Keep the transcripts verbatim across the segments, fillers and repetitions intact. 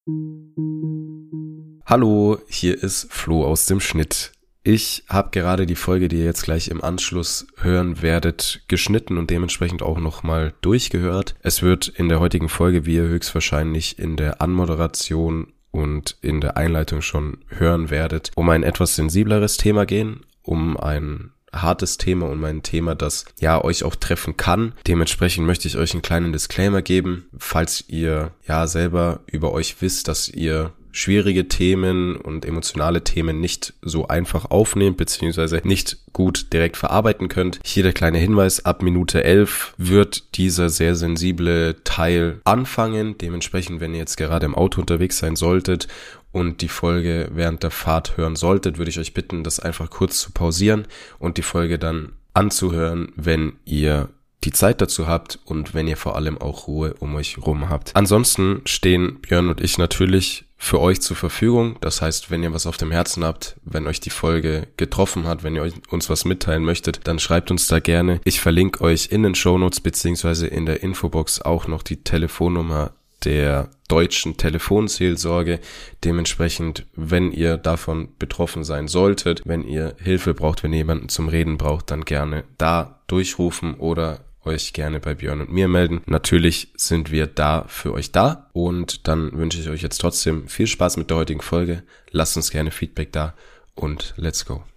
Hallo, hier ist Flo aus dem Schnitt. Ich habe gerade die Folge, die ihr jetzt gleich im Anschluss hören werdet, geschnitten und dementsprechend auch nochmal durchgehört. Es wird in der heutigen Folge, wie ihr höchstwahrscheinlich in der Anmoderation und in der Einleitung schon hören werdet, um ein etwas sensibleres Thema gehen, um ein hartes Thema und ein Thema, das ja euch auch treffen kann. Dementsprechend möchte ich euch einen kleinen Disclaimer geben, falls ihr ja selber über euch wisst, dass ihr schwierige Themen und emotionale Themen nicht so einfach aufnehmt, beziehungsweise nicht gut direkt verarbeiten könnt. Hier der kleine Hinweis, ab Minute elf wird dieser sehr sensible Teil anfangen. Dementsprechend, wenn ihr jetzt gerade im Auto unterwegs sein solltet und die Folge während der Fahrt hören solltet, würde ich euch bitten, das einfach kurz zu pausieren und die Folge dann anzuhören, wenn ihr die Zeit dazu habt und wenn ihr vor allem auch Ruhe um euch rum habt. Ansonsten stehen Björn und ich natürlich für euch zur Verfügung. Das heißt, wenn ihr was auf dem Herzen habt, wenn euch die Folge getroffen hat, wenn ihr euch, uns was mitteilen möchtet, dann schreibt uns da gerne. Ich verlinke euch in den Shownotes beziehungsweise in der Infobox auch noch die Telefonnummer der deutschen Telefonseelsorge. Dementsprechend, wenn ihr davon betroffen sein solltet, wenn ihr Hilfe braucht, wenn ihr jemanden zum Reden braucht, dann gerne da durchrufen oder euch gerne bei Björn und mir melden. Natürlich sind wir da für euch da und dann wünsche ich euch jetzt trotzdem viel Spaß mit der heutigen Folge. Lasst uns gerne Feedback da und let's go.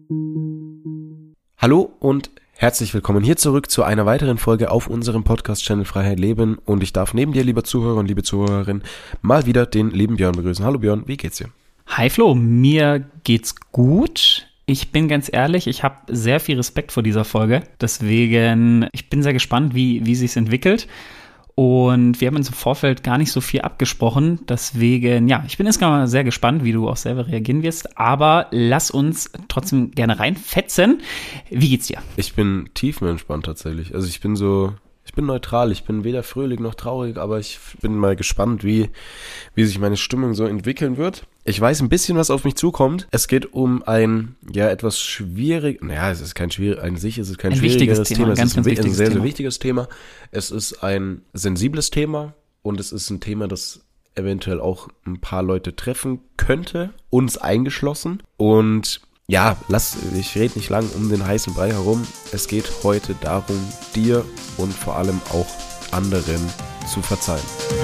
Hallo und herzlich willkommen hier zurück zu einer weiteren Folge auf unserem Podcast-Channel Freiheit Leben und ich darf neben dir, lieber Zuhörer und liebe Zuhörerin, mal wieder den lieben Björn begrüßen. Hallo Björn, wie geht's dir? Hi Flo, mir geht's gut. Ich bin ganz ehrlich, ich habe sehr viel Respekt vor dieser Folge, deswegen, ich bin sehr gespannt, wie, wie sich's entwickelt und wir haben uns im Vorfeld gar nicht so viel abgesprochen, deswegen, ja, ich bin insgesamt sehr gespannt, wie du auch selber reagieren wirst, aber lass uns trotzdem gerne reinfetzen. Wie geht's dir? Ich bin tiefenentspannt tatsächlich, also ich bin so... Ich bin neutral, ich bin weder fröhlich noch traurig, aber ich bin mal gespannt, wie, wie sich meine Stimmung so entwickeln wird. Ich weiß ein bisschen, was auf mich zukommt. Es geht um ein, ja, etwas schwierig, naja, es ist kein schwierig, an sich ist es kein ein schwierigeres Thema, Thema. Ein ganz, es ist ein, ganz ein sehr, Thema. sehr wichtiges Thema. Es ist ein sensibles Thema und es ist ein Thema, das eventuell auch ein paar Leute treffen könnte, uns eingeschlossen. Und ja, lass, ich rede nicht lang um den heißen Brei herum. Es geht heute darum, dir und vor allem auch anderen zu verzeihen.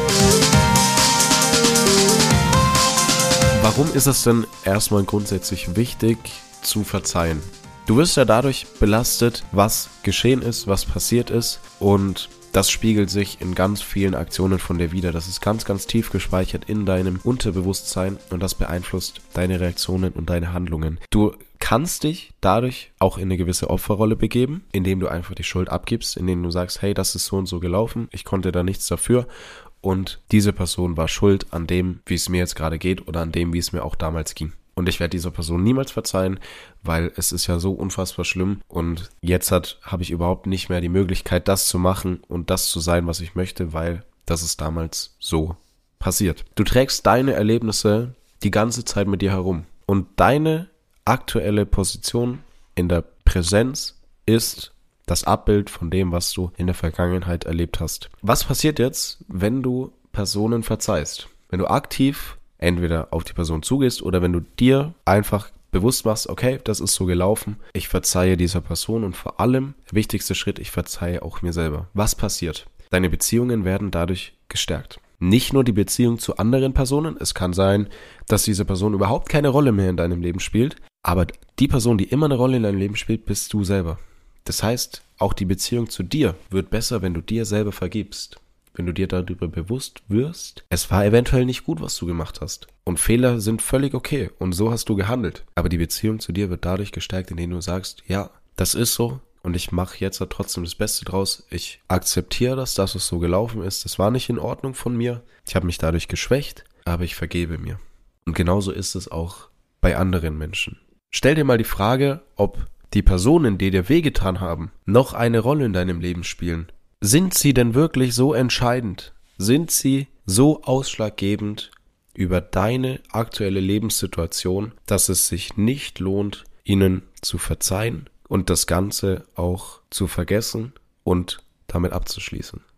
Warum ist es denn erstmal grundsätzlich wichtig zu verzeihen? Du wirst ja dadurch belastet, was geschehen ist, was passiert ist und das spiegelt sich in ganz vielen Aktionen von dir wider. Das ist ganz, ganz tief gespeichert in deinem Unterbewusstsein und das beeinflusst deine Reaktionen und deine Handlungen. Du kannst dich dadurch auch in eine gewisse Opferrolle begeben, indem du einfach die Schuld abgibst, indem du sagst, hey, das ist so und so gelaufen, ich konnte da nichts dafür und diese Person war schuld an dem, wie es mir jetzt gerade geht oder an dem, wie es mir auch damals ging. Und ich werde dieser Person niemals verzeihen, weil es ist ja so unfassbar schlimm und jetzt hat habe ich überhaupt nicht mehr die Möglichkeit, das zu machen und das zu sein, was ich möchte, weil das ist damals so passiert. Du trägst deine Erlebnisse die ganze Zeit mit dir herum und deine aktuelle Position in der Präsenz ist das Abbild von dem, was du in der Vergangenheit erlebt hast. Was passiert jetzt, wenn du Personen verzeihst? Wenn du aktiv entweder auf die Person zugehst oder wenn du dir einfach bewusst machst, okay, das ist so gelaufen, ich verzeihe dieser Person und vor allem, der wichtigste Schritt, ich verzeihe auch mir selber. Was passiert? Deine Beziehungen werden dadurch gestärkt. Nicht nur die Beziehung zu anderen Personen, es kann sein, dass diese Person überhaupt keine Rolle mehr in deinem Leben spielt, aber die Person, die immer eine Rolle in deinem Leben spielt, bist du selber. Das heißt, auch die Beziehung zu dir wird besser, wenn du dir selber vergibst. Wenn du dir darüber bewusst wirst, es war eventuell nicht gut, was du gemacht hast. Und Fehler sind völlig okay und so hast du gehandelt. Aber die Beziehung zu dir wird dadurch gestärkt, indem du sagst, ja, das ist so und ich mache jetzt trotzdem das Beste draus. Ich akzeptiere das, dass es so gelaufen ist. Das war nicht in Ordnung von mir. Ich habe mich dadurch geschwächt, aber ich vergebe mir. Und genauso ist es auch bei anderen Menschen. Stell dir mal die Frage, ob die Personen, die dir wehgetan haben, noch eine Rolle in deinem Leben spielen. Sind sie denn wirklich so entscheidend? Sind sie so ausschlaggebend über deine aktuelle Lebenssituation, dass es sich nicht lohnt, ihnen zu verzeihen und das Ganze auch zu vergessen und damit abzuschließen?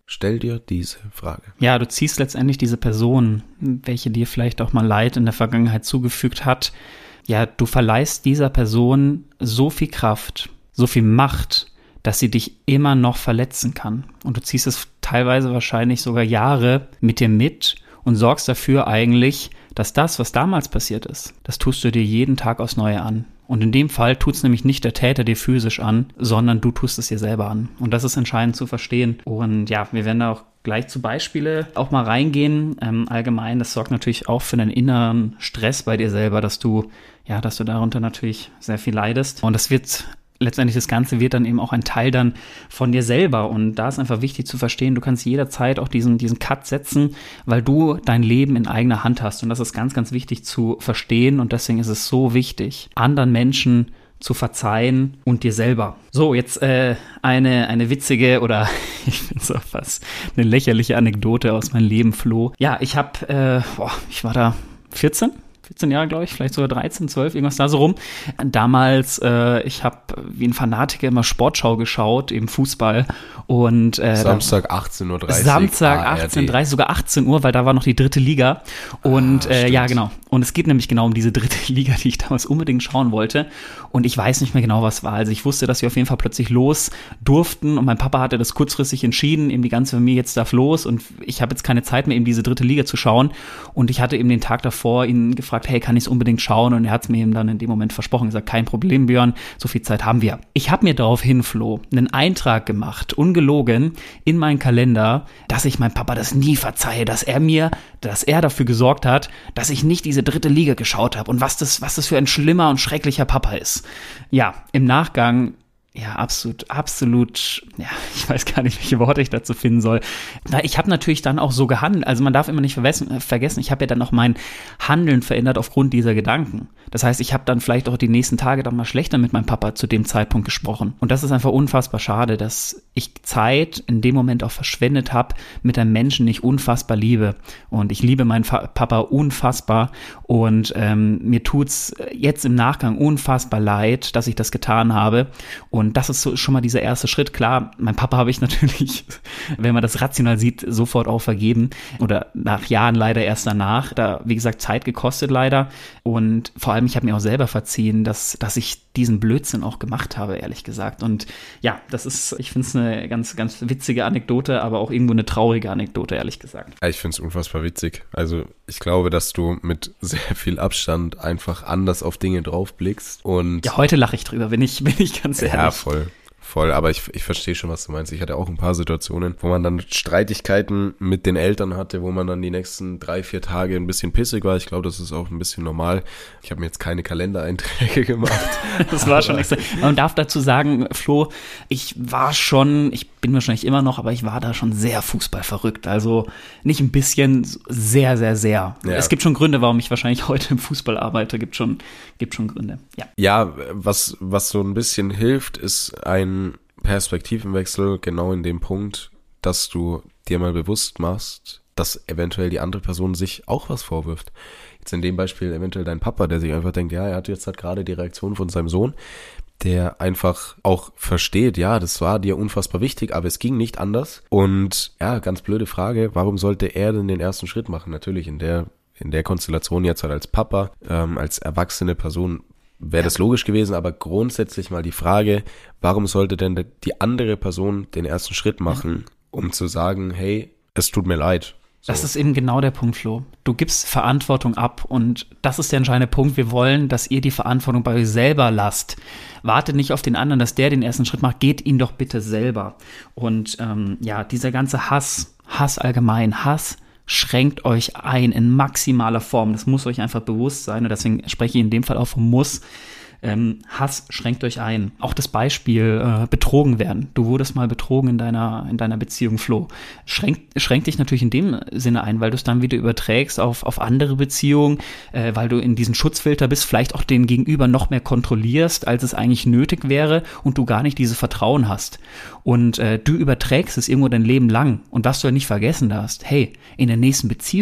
Stell dir diese Frage. Ja, du ziehst letztendlich diese Person, welche dir vielleicht auch mal Leid in der Vergangenheit zugefügt hat. Ja, du verleihst dieser Person so viel Kraft, so viel Macht, dass sie dich immer noch verletzen kann. Und du ziehst es teilweise wahrscheinlich sogar Jahre mit dir mit und sorgst dafür eigentlich, dass das, was damals passiert ist, das tust du dir jeden Tag aufs Neue an. Und in dem Fall tut es nämlich nicht der Täter dir physisch an, sondern du tust es dir selber an. Und das ist entscheidend zu verstehen. Und ja, wir werden da auch gleich zu Beispiele auch mal reingehen. Ähm, allgemein, das sorgt natürlich auch für einen inneren Stress bei dir selber, dass du, ja, dass du darunter natürlich sehr viel leidest. Und das wird letztendlich, das Ganze wird dann eben auch ein Teil dann von dir selber. Und da ist einfach wichtig zu verstehen, du kannst jederzeit auch diesen, diesen Cut setzen, weil du dein Leben in eigener Hand hast. Und das ist ganz, ganz wichtig zu verstehen. Und deswegen ist es so wichtig, anderen Menschen zu verzeihen und dir selber. So, jetzt äh, eine, eine witzige oder ich finde es auch fast eine lächerliche Anekdote aus meinem Leben, Flo. Ja, ich habe, äh, boah, ich war da vierzehn. vierzehn Jahre, glaube ich, vielleicht sogar dreizehn, zwölf, irgendwas da so rum. Damals, äh, ich habe wie ein Fanatiker immer Sportschau geschaut, eben Fußball. Und äh, Samstag achtzehn Uhr dreißig. Samstag achtzehn Uhr dreißig, sogar achtzehn Uhr, weil da war noch die dritte Liga. Und ah, äh, ja, genau. Und es geht nämlich genau um diese dritte Liga, die ich damals unbedingt schauen wollte. Und ich weiß nicht mehr genau, was war. Also ich wusste, dass wir auf jeden Fall plötzlich los durften. Und mein Papa hatte das kurzfristig entschieden, eben die ganze Familie jetzt darf los. Und ich habe jetzt keine Zeit mehr, eben diese dritte Liga zu schauen. Und ich hatte eben den Tag davor ihn gefragt, hey, kann ich es unbedingt schauen? Und er hat es mir eben dann in dem Moment versprochen, gesagt, kein Problem, Björn, so viel Zeit haben wir. Ich habe mir daraufhin, Flo, einen Eintrag gemacht, ungelogen, in meinen Kalender, dass ich meinem Papa das nie verzeihe, dass er mir, dass er dafür gesorgt hat, dass ich nicht diese dritte Liga geschaut habe und was das, was das für ein schlimmer und schrecklicher Papa ist. Ja, im Nachgang Ja, absolut, absolut, ja, ich weiß gar nicht, welche Worte ich dazu finden soll. Ich habe natürlich dann auch so gehandelt, also man darf immer nicht vergessen, ich habe ja dann auch mein Handeln verändert aufgrund dieser Gedanken. Das heißt, ich habe dann vielleicht auch die nächsten Tage dann mal schlechter mit meinem Papa zu dem Zeitpunkt gesprochen. Und das ist einfach unfassbar schade, dass ich Zeit in dem Moment auch verschwendet habe mit einem Menschen, den ich unfassbar liebe. Und ich liebe meinen Fa- Papa unfassbar und ähm, mir tut's jetzt im Nachgang unfassbar leid, dass ich das getan habe. Und Und das ist so schon mal dieser erste Schritt. Klar, mein Papa habe ich natürlich, wenn man das rational sieht, sofort auch vergeben. Oder nach Jahren leider erst danach. Da, wie gesagt, Zeit gekostet leider. Und vor allem, ich habe mir auch selber verziehen, dass, dass ich diesen Blödsinn auch gemacht habe, ehrlich gesagt. Und ja, das ist, ich finde es eine ganz, ganz witzige Anekdote, aber auch irgendwo eine traurige Anekdote, ehrlich gesagt. Ich finde es unfassbar witzig. Also ich glaube, dass du mit sehr viel Abstand einfach anders auf Dinge draufblickst. Und ja, heute lache ich drüber, bin ich, bin ich ganz ehrlich. Ja, voll. Voll, aber ich, ich verstehe schon, was du meinst. Ich hatte auch ein paar Situationen, wo man dann Streitigkeiten mit den Eltern hatte, wo man dann die nächsten drei, vier Tage ein bisschen pissig war. Ich glaube, das ist auch ein bisschen normal. Ich habe mir jetzt keine Kalendereinträge gemacht. Das war schon extra. Man darf dazu sagen, Flo, ich war schon, ich bin wahrscheinlich immer noch, aber ich war da schon sehr fußballverrückt. Also nicht ein bisschen, sehr, sehr, sehr. Ja. Es gibt schon Gründe, warum ich wahrscheinlich heute im Fußball arbeite. Gibt schon, gibt schon Gründe. Ja, ja, was, was so ein bisschen hilft, ist ein Perspektivenwechsel genau in dem Punkt, dass du dir mal bewusst machst, dass eventuell die andere Person sich auch was vorwirft. Jetzt in dem Beispiel eventuell dein Papa, der sich einfach denkt, ja, er hat jetzt halt gerade die Reaktion von seinem Sohn, der einfach auch versteht, ja, das war dir unfassbar wichtig, aber es ging nicht anders. Und ja, ganz blöde Frage, warum sollte er denn den ersten Schritt machen? Natürlich in der in der Konstellation jetzt halt als Papa, ähm, als erwachsene Person wäre das logisch gewesen, aber grundsätzlich mal die Frage, warum sollte denn die andere Person den ersten Schritt machen, um zu sagen, hey, es tut mir leid. So. Das ist eben genau der Punkt, Flo. Du gibst Verantwortung ab und das ist der entscheidende Punkt. Wir wollen, dass ihr die Verantwortung bei euch selber lasst. Wartet nicht auf den anderen, dass der den ersten Schritt macht. Geht ihn doch bitte selber. Und ähm, ja, dieser ganze Hass, Hass allgemein, Hass schränkt euch ein in maximaler Form. Das muss euch einfach bewusst sein und deswegen spreche ich in dem Fall auch vom Muss. Ähm, Hass schränkt euch ein. Auch das Beispiel äh, betrogen werden. Du wurdest mal betrogen in deiner in deiner Beziehung, Flo. Schränkt, schränkt dich natürlich in dem Sinne ein, weil du es dann wieder überträgst auf, auf andere Beziehungen, äh, weil du in diesen Schutzfilter bist, vielleicht auch den Gegenüber noch mehr kontrollierst, als es eigentlich nötig wäre und du gar nicht dieses Vertrauen hast. Und äh, du überträgst es irgendwo dein Leben lang. Und was du ja nicht vergessen darfst, hey, in der nächsten Beziehung,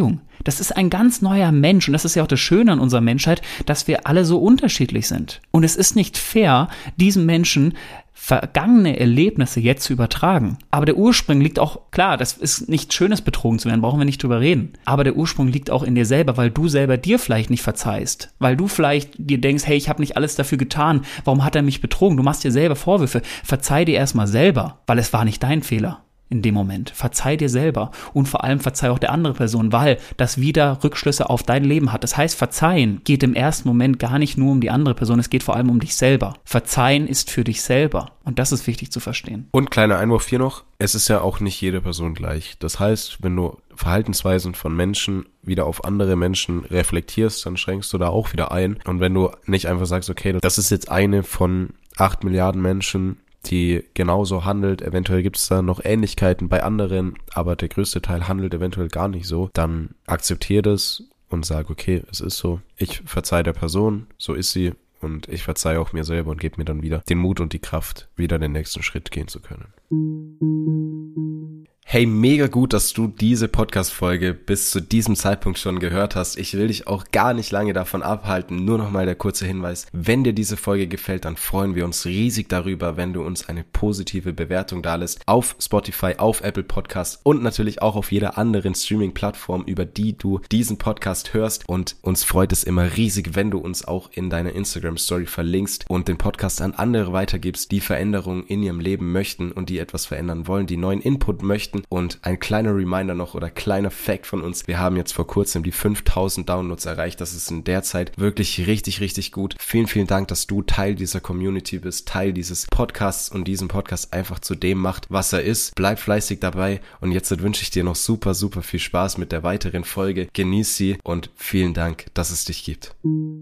Das ist ein ganz neuer Mensch und das ist ja auch das Schöne an unserer Menschheit, dass wir alle so unterschiedlich sind. Und es ist nicht fair, diesen Menschen vergangene Erlebnisse jetzt zu übertragen. Aber der Ursprung liegt auch, klar, das ist nichts Schönes, betrogen zu werden, brauchen wir nicht drüber reden. Aber der Ursprung liegt auch in dir selber, weil du selber dir vielleicht nicht verzeihst. Weil du vielleicht dir denkst, hey, ich habe nicht alles dafür getan, warum hat er mich betrogen? Du machst dir selber Vorwürfe. Verzeih dir erstmal selber, weil es war nicht dein Fehler. In dem Moment. Verzeih dir selber und vor allem verzeih auch der andere Person, weil das wieder Rückschlüsse auf dein Leben hat. Das heißt, Verzeihen geht im ersten Moment gar nicht nur um die andere Person, es geht vor allem um dich selber. Verzeihen ist für dich selber und das ist wichtig zu verstehen. Und kleiner Einwurf hier noch, es ist ja auch nicht jede Person gleich. Das heißt, wenn du Verhaltensweisen von Menschen wieder auf andere Menschen reflektierst, dann schränkst du da auch wieder ein. Und wenn du nicht einfach sagst, okay, das ist jetzt eine von acht Milliarden Menschen, die genauso handelt, eventuell gibt es da noch Ähnlichkeiten bei anderen, aber der größte Teil handelt eventuell gar nicht so, dann akzeptiere das und sag, okay, es ist so, ich verzeihe der Person, so ist sie und ich verzeihe auch mir selber und gebe mir dann wieder den Mut und die Kraft, wieder den nächsten Schritt gehen zu können. Hey, mega gut, dass du diese Podcast-Folge bis zu diesem Zeitpunkt schon gehört hast. Ich will dich auch gar nicht lange davon abhalten. Nur nochmal der kurze Hinweis. Wenn dir diese Folge gefällt, dann freuen wir uns riesig darüber, wenn du uns eine positive Bewertung dalässt auf Spotify, auf Apple Podcasts und natürlich auch auf jeder anderen Streaming-Plattform, über die du diesen Podcast hörst. Und uns freut es immer riesig, wenn du uns auch in deiner Instagram-Story verlinkst und den Podcast an andere weitergibst, die Veränderungen in ihrem Leben möchten und die etwas verändern wollen, die neuen Input möchten. Und ein kleiner Reminder noch oder kleiner Fact von uns. Wir haben jetzt vor kurzem die fünftausend Downloads erreicht. Das ist in der Zeit wirklich richtig, richtig gut. Vielen, vielen Dank, dass du Teil dieser Community bist, Teil dieses Podcasts und diesen Podcast einfach zu dem macht, was er ist. Bleib fleißig dabei und jetzt wünsche ich dir noch super, super viel Spaß mit der weiteren Folge. Genieß sie und vielen Dank, dass es dich gibt.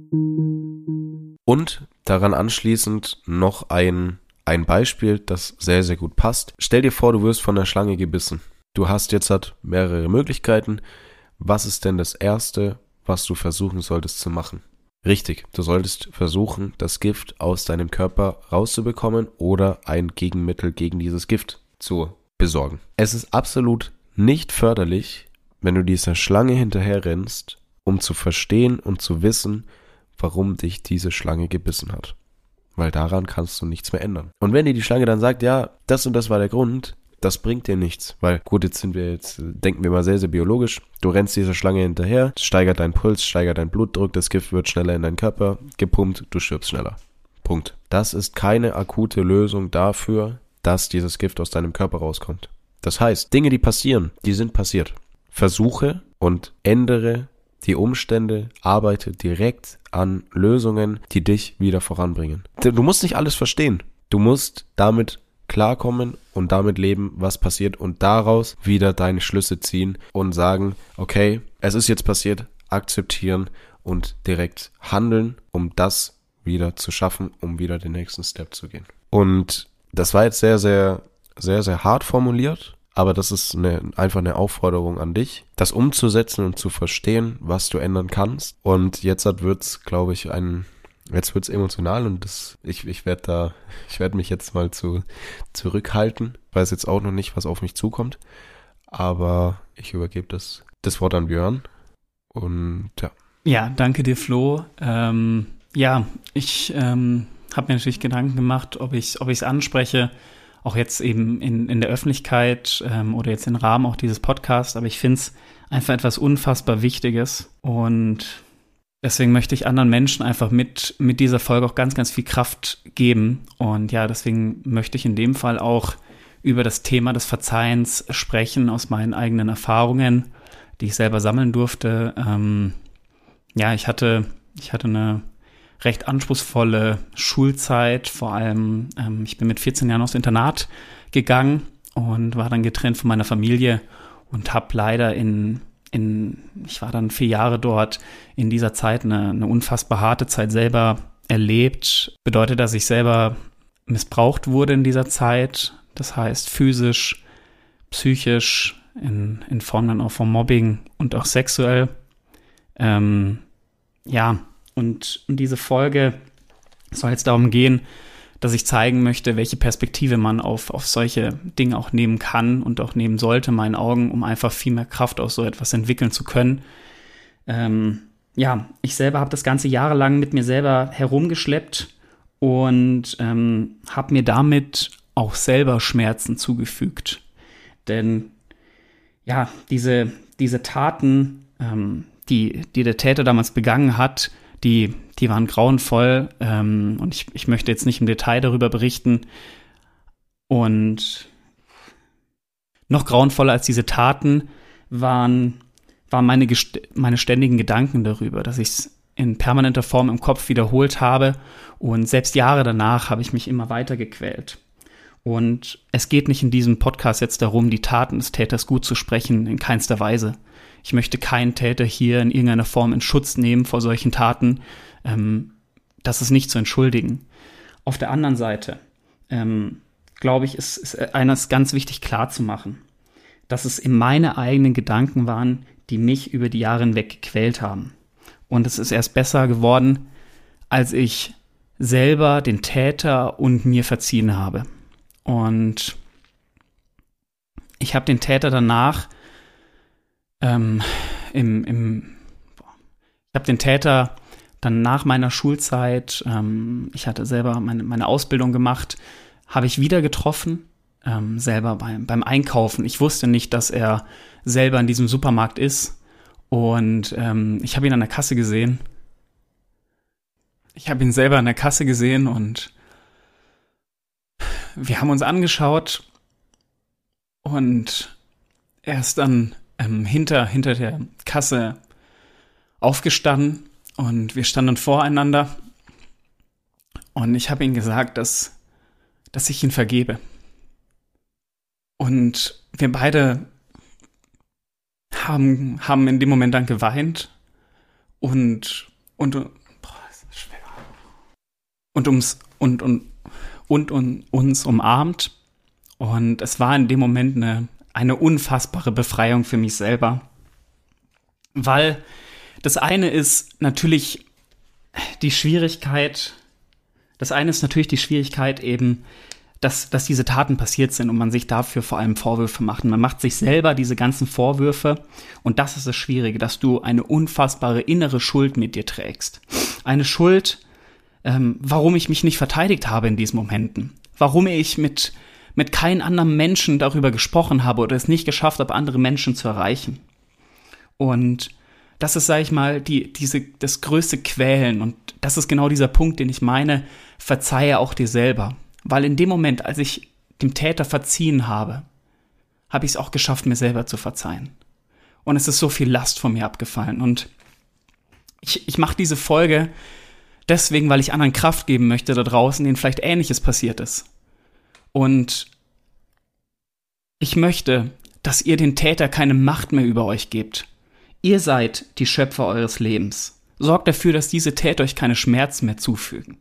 Und daran anschließend noch ein Ein Beispiel, das sehr, sehr gut passt. Stell dir vor, du wirst von der Schlange gebissen. Du hast jetzt halt mehrere Möglichkeiten. Was ist denn das Erste, was du versuchen solltest zu machen? Richtig, du solltest versuchen, das Gift aus deinem Körper rauszubekommen oder ein Gegenmittel gegen dieses Gift zu besorgen. Es ist absolut nicht förderlich, wenn du dieser Schlange hinterher rennst, um zu verstehen und zu wissen, warum dich diese Schlange gebissen hat. Weil daran kannst du nichts mehr ändern. Und wenn dir die Schlange dann sagt, ja, das und das war der Grund, das bringt dir nichts. Weil, gut, jetzt sind wir jetzt, denken wir mal sehr, sehr biologisch. Du rennst dieser Schlange hinterher, steigert deinen Puls, steigert deinen Blutdruck, das Gift wird schneller in deinen Körper gepumpt, du stirbst schneller. Punkt. Das ist keine akute Lösung dafür, dass dieses Gift aus deinem Körper rauskommt. Das heißt, Dinge, die passieren, die sind passiert. Versuche und ändere die Umstände, arbeite direkt an Lösungen, die dich wieder voranbringen. Du musst nicht alles verstehen. Du musst damit klarkommen und damit leben, was passiert und daraus wieder deine Schlüsse ziehen und sagen, okay, es ist jetzt passiert, akzeptieren und direkt handeln, um das wieder zu schaffen, um wieder den nächsten Step zu gehen. Und das war jetzt sehr, sehr, sehr, sehr hart formuliert. Aber das ist eine, einfach eine Aufforderung an dich, das umzusetzen und zu verstehen, was du ändern kannst. Und jetzt wird's, glaube ich, ein, jetzt wird's emotional und das, ich, ich werde da, ich werde mich jetzt mal zu zurückhalten. Ich weiß jetzt auch noch nicht, was auf mich zukommt, aber ich übergebe das, das Wort an Björn. Und ja. Ja, danke dir, Flo. Ähm, ja, ich ähm, habe mir natürlich Gedanken gemacht, ob ich, ob ich es anspreche. Auch jetzt eben in, in der Öffentlichkeit ähm, oder jetzt im Rahmen auch dieses Podcasts. Aber ich finde es einfach etwas unfassbar Wichtiges. Und deswegen möchte ich anderen Menschen einfach mit, mit dieser Folge auch ganz, ganz viel Kraft geben. Und ja, deswegen möchte ich in dem Fall auch über das Thema des Verzeihens sprechen, aus meinen eigenen Erfahrungen, die ich selber sammeln durfte. Ähm, ja, ich hatte, ich hatte eine recht anspruchsvolle Schulzeit, vor allem, ähm, ich bin mit vierzehn Jahren aufs Internat gegangen und war dann getrennt von meiner Familie und habe leider in, in, ich war dann vier Jahre dort, in dieser Zeit eine, eine unfassbar harte Zeit selber erlebt. Bedeutet, dass ich selber missbraucht wurde in dieser Zeit, das heißt physisch, psychisch, in, in Form dann auch von Mobbing und auch sexuell. Ähm, ja, Und in diese Folge soll jetzt darum gehen, dass ich zeigen möchte, welche Perspektive man auf, auf solche Dinge auch nehmen kann und auch nehmen sollte, in meinen Augen, um einfach viel mehr Kraft aus so etwas entwickeln zu können. ähm, ja, ich selber habe das Ganze jahrelang mit mir selber herumgeschleppt und ähm, habe mir damit auch selber Schmerzen zugefügt. Denn ja, diese, diese Taten, ähm, die, die der Täter damals begangen hat, die, die waren grauenvoll. Ähm, und ich, ich möchte jetzt nicht im Detail darüber berichten. Und noch grauenvoller als diese Taten waren, waren meine, gest- meine ständigen Gedanken darüber, dass ich es in permanenter Form im Kopf wiederholt habe. Und selbst Jahre danach habe ich mich immer weiter gequält. Und es geht nicht in diesem Podcast jetzt darum, die Taten des Täters gut zu sprechen, in keinster Weise. Ich möchte keinen Täter hier in irgendeiner Form in Schutz nehmen vor solchen Taten. Ähm, das ist nicht zu entschuldigen. Auf der anderen Seite, ähm, glaube ich, ist, ist eines ganz wichtig klar zu machen, dass es in meine eigenen Gedanken waren, die mich über die Jahre hinweg gequält haben. Und es ist erst besser geworden, als ich selber den Täter und mir verziehen habe. Und ich habe den Täter danach ähm, im, im ich habe den Täter dann nach meiner Schulzeit, ähm, ich hatte selber meine, meine Ausbildung gemacht, habe ich wieder getroffen, ähm, selber beim, beim Einkaufen. Ich wusste nicht, dass er selber in diesem Supermarkt ist. Und ähm, ich habe ihn an der Kasse gesehen. Ich habe ihn selber an der Kasse gesehen und wir haben uns angeschaut und er ist dann ähm, hinter, hinter der Kasse aufgestanden und wir standen voreinander und ich habe ihm gesagt, dass, dass ich ihn vergebe. Und wir beide haben, haben in dem Moment dann geweint und, und, boah, das ist schwer. und ums, und, und, und, und uns umarmt. Und es war in dem Moment eine, eine unfassbare Befreiung für mich selber. Weil das eine ist natürlich die Schwierigkeit, das eine ist natürlich die Schwierigkeit eben, dass, dass diese Taten passiert sind und man sich dafür vor allem Vorwürfe macht. Man macht sich selber diese ganzen Vorwürfe und das ist das Schwierige, dass du eine unfassbare innere Schuld mit dir trägst. Eine Schuld, ähm, warum ich mich nicht verteidigt habe in diesen Momenten. Warum ich mit, mit keinem anderen Menschen darüber gesprochen habe oder es nicht geschafft habe, andere Menschen zu erreichen. Und das ist, sag ich mal, die, diese, das größte Quälen und das ist genau dieser Punkt, den ich meine, verzeihe auch dir selber. Weil in dem Moment, als ich dem Täter verziehen habe, habe ich es auch geschafft, mir selber zu verzeihen. Und es ist so viel Last von mir abgefallen. Und ich, ich mache diese Folge deswegen, weil ich anderen Kraft geben möchte da draußen, denen vielleicht Ähnliches passiert ist. Und ich möchte, dass ihr den Täter keine Macht mehr über euch gebt. Ihr seid die Schöpfer eures Lebens. Sorgt dafür, dass diese Täter euch keine Schmerzen mehr zufügen.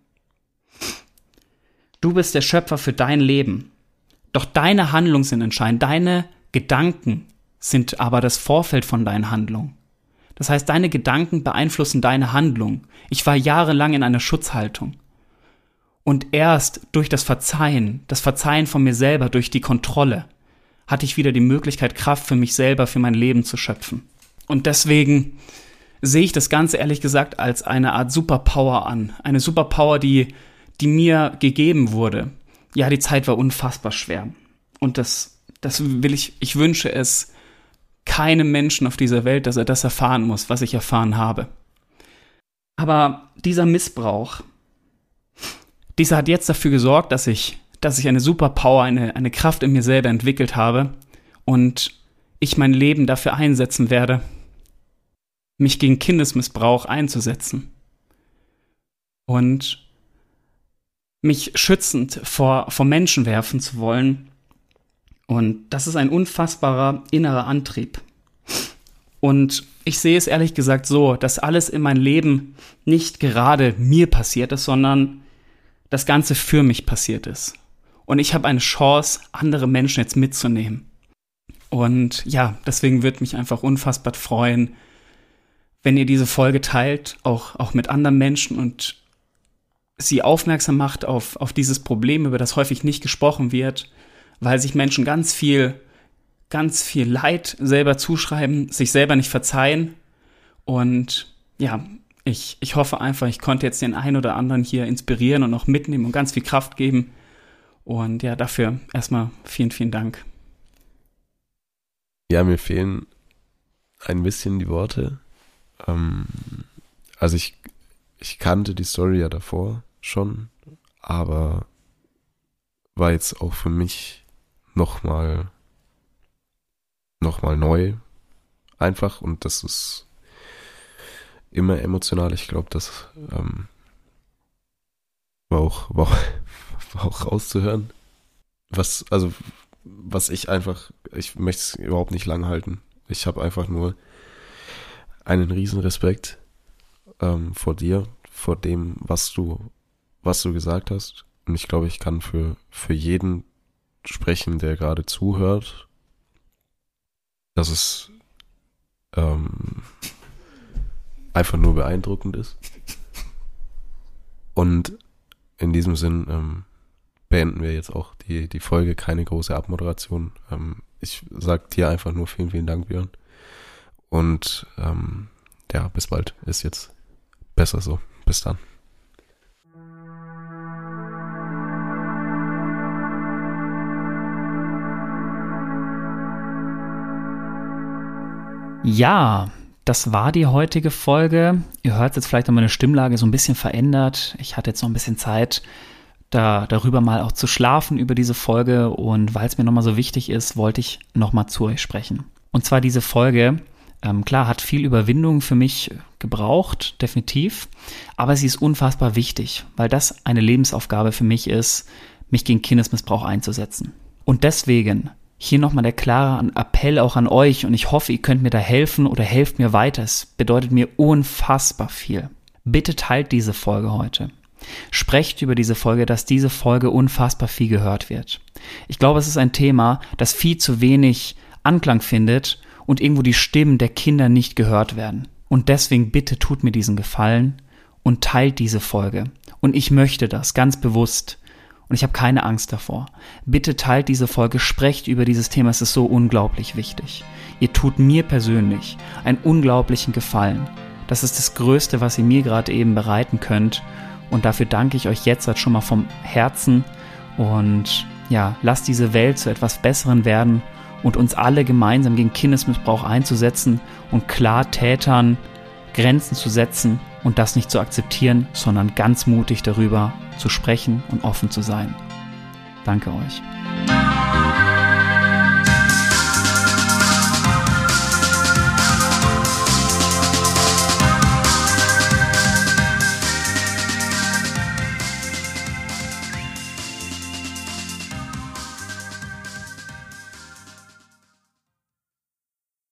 Du bist der Schöpfer für dein Leben. Doch deine Handlungen sind entscheidend. Deine Gedanken sind aber das Vorfeld von deinen Handlungen. Das heißt, deine Gedanken beeinflussen deine Handlung. Ich war jahrelang in einer Schutzhaltung. Und erst durch das Verzeihen, das Verzeihen von mir selber, durch die Kontrolle, hatte ich wieder die Möglichkeit, Kraft für mich selber, für mein Leben zu schöpfen. Und deswegen sehe ich das Ganze ehrlich gesagt als eine Art Superpower an. Eine Superpower, die die mir gegeben wurde. Ja, die Zeit war unfassbar schwer. Und das, das will ich, ich wünsche es keinem Menschen auf dieser Welt, dass er das erfahren muss, was ich erfahren habe. Aber dieser Missbrauch, dieser hat jetzt dafür gesorgt, dass ich, dass ich eine Superpower, eine, eine Kraft in mir selber entwickelt habe und ich mein Leben dafür einsetzen werde, mich gegen Kindesmissbrauch einzusetzen. Und mich schützend vor, vor Menschen werfen zu wollen. Und das ist ein unfassbarer innerer Antrieb. Und ich sehe es ehrlich gesagt so, dass alles in meinem Leben nicht gerade mir passiert ist, sondern das Ganze für mich passiert ist. Und ich habe eine Chance, andere Menschen jetzt mitzunehmen. Und ja, deswegen würde mich einfach unfassbar freuen, wenn ihr diese Folge teilt, auch, auch mit anderen Menschen und sie aufmerksam macht auf, auf dieses Problem, über das häufig nicht gesprochen wird, weil sich Menschen ganz viel, ganz viel Leid selber zuschreiben, sich selber nicht verzeihen Und ja, ich, ich hoffe einfach, ich konnte jetzt den einen oder anderen hier inspirieren und auch mitnehmen und ganz viel Kraft geben. Und ja, dafür erstmal vielen, vielen Dank. Ja, mir fehlen ein bisschen die Worte. Ähm, also ich, ich kannte die Story ja davor schon, aber war jetzt auch für mich nochmal noch mal neu einfach, und das ist immer emotional. Ich glaube, das ähm, war auch, war auch, war auch rauszuhören. Was, also, was ich einfach, ich möchte es überhaupt nicht lang halten. Ich habe einfach nur einen riesen Respekt ähm, vor dir, vor dem, was du, was du gesagt hast. Und ich glaube, ich kann für, für jeden sprechen, der gerade zuhört, dass es ähm, einfach nur beeindruckend ist. Und in diesem Sinn ähm, beenden wir jetzt auch die, die Folge. Keine große Abmoderation. Ähm, ich sag dir einfach nur vielen, vielen Dank, Björn. Und ähm, ja, bis bald. Ist jetzt besser so. Bis dann. Ja, das war die heutige Folge. Ihr hört jetzt vielleicht, meine Stimmlage so ein bisschen verändert. Ich hatte jetzt noch ein bisschen Zeit, da darüber mal auch zu schlafen über diese Folge. Und weil es mir nochmal so wichtig ist, wollte ich nochmal zu euch sprechen. Und zwar diese Folge, ähm, klar, hat viel Überwindung für mich gebraucht, definitiv. Aber sie ist unfassbar wichtig, weil das eine Lebensaufgabe für mich ist, mich gegen Kindesmissbrauch einzusetzen. Und deswegen hier nochmal der klare Appell auch an euch, und ich hoffe, ihr könnt mir da helfen oder helft mir weiter. Es bedeutet mir unfassbar viel. Bitte teilt diese Folge heute. Sprecht über diese Folge, dass diese Folge unfassbar viel gehört wird. Ich glaube, es ist ein Thema, das viel zu wenig Anklang findet und irgendwo die Stimmen der Kinder nicht gehört werden. Und deswegen bitte tut mir diesen Gefallen und teilt diese Folge. Und ich möchte das ganz bewusst. Und ich habe keine Angst davor. Bitte teilt diese Folge, sprecht über dieses Thema, es ist so unglaublich wichtig. Ihr tut mir persönlich einen unglaublichen Gefallen. Das ist das Größte, was ihr mir gerade eben bereiten könnt. Und dafür danke ich euch jetzt schon mal vom Herzen. Und ja, lasst diese Welt zu etwas Besseren werden und uns alle gemeinsam gegen Kindesmissbrauch einzusetzen und klar Tätern Grenzen zu setzen und das nicht zu akzeptieren, sondern ganz mutig darüber zu sprechen und offen zu sein. Danke euch.